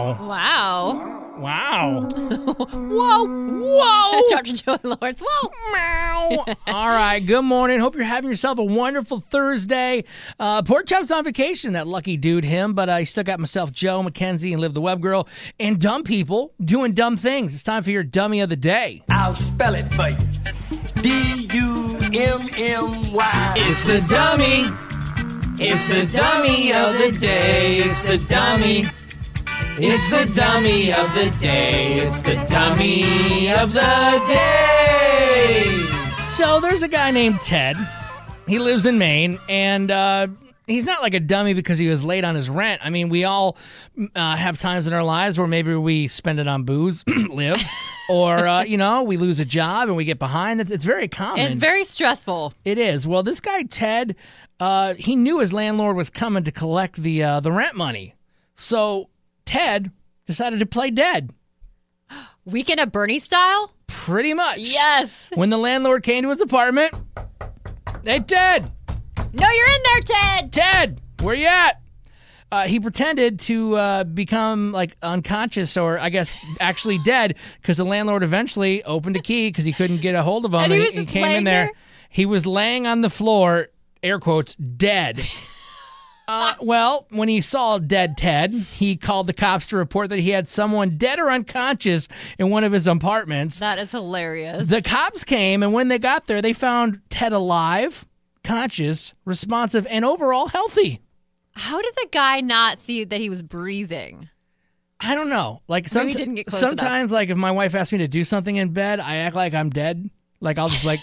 Wow. Wow. Whoa. Dr. Joey Lawrence. Whoa. Meow. All right. Good morning. Hope you're having yourself a wonderful Thursday. Pork Chop's on vacation, that lucky dude, him. But I still got myself, Joe, Mackenzie, and Liv the Web Girl, and dumb people doing dumb things. It's time for your dummy of the day. I'll spell it for you. D-U-M-M-Y. It's the dummy. It's the dummy of the day. It's the dummy. It's the dummy of the day. It's the dummy of the day. So there's a guy named Ted. He lives in Maine, and he's not like a dummy because he was late on his rent. I mean, we all have times in our lives where maybe we spend it on booze, live, or, we lose a job and we get behind. It's very common. It's very stressful. It is. Well, this guy, Ted, he knew his landlord was coming to collect the rent money. So Ted decided to play dead. Weekend at Bernie style? Pretty much. Yes. When the landlord came to his apartment, hey, Ted. No, you're in there, Ted. Ted, where you at? He pretended to become like unconscious or I guess actually dead because the landlord eventually opened a key because he couldn't get a hold of him. And he was just came in laying there. there? He was laying on the floor, air quotes, dead. Well, when he saw dead Ted, he called the cops to report that he had someone dead or unconscious in one of his apartments. That is hilarious. The cops came, and when they got there, they found Ted alive, conscious, responsive, and overall healthy. How did the guy not see that he was breathing? I don't know. Like Maybe he didn't get close sometimes, like if my wife asks me to do something in bed, I act like I'm dead. Like I'll just like.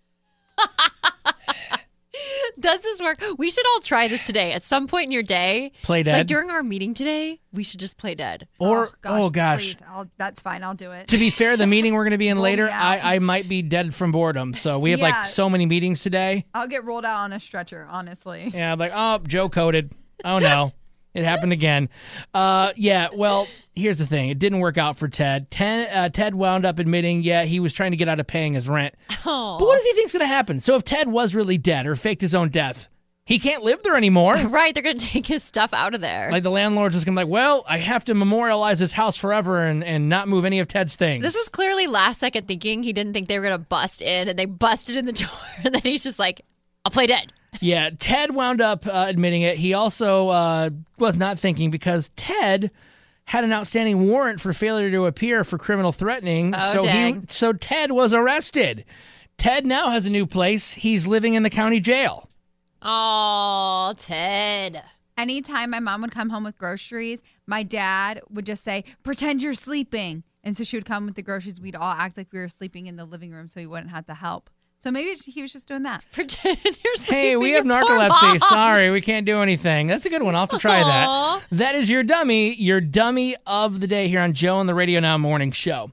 Does this work? We should all try this today. At some point in your day, Play dead. Like during our meeting today, we should just play dead. Or Please. That's fine. I'll do it. To be fair, the meeting we're going to be in later, yeah. I might be dead from boredom. So we have like so many meetings today. I'll get rolled out on a stretcher, honestly. Yeah, I'm like, oh, Joe coded. Oh no. It happened again. Well, here's the thing. It didn't work out for Ted. Ted wound up admitting, he was trying to get out of paying his rent. Oh. But what does he think's going to happen? So if Ted was really dead or faked his own death, he can't live there anymore. Right, they're going to take his stuff out of there. Like the landlord's just going to be like, well, I have to memorialize this house forever and not move any of Ted's things. This was clearly last second thinking. He didn't think they were going to bust in, and they busted in the door, and then he's just like, I'll play dead. Yeah, Ted wound up admitting it. He also was not thinking because Ted had an outstanding warrant for failure to appear for criminal threatening. Oh, dang. So Ted was arrested. Ted now has a new place. He's living in the county jail. Oh, Ted. Anytime my mom would come home with groceries, my dad would just say, pretend you're sleeping. And so she would come with the groceries. We'd all act like we were sleeping in the living room so he wouldn't have to help. So maybe he was just doing that. Pretend you're sleeping. Hey, we have your poor narcolepsy. mom. Sorry, we can't do anything. That's a good one. I'll have to try Aw. that. That is your dummy of the day here on Joe and the Radio Now Morning Show.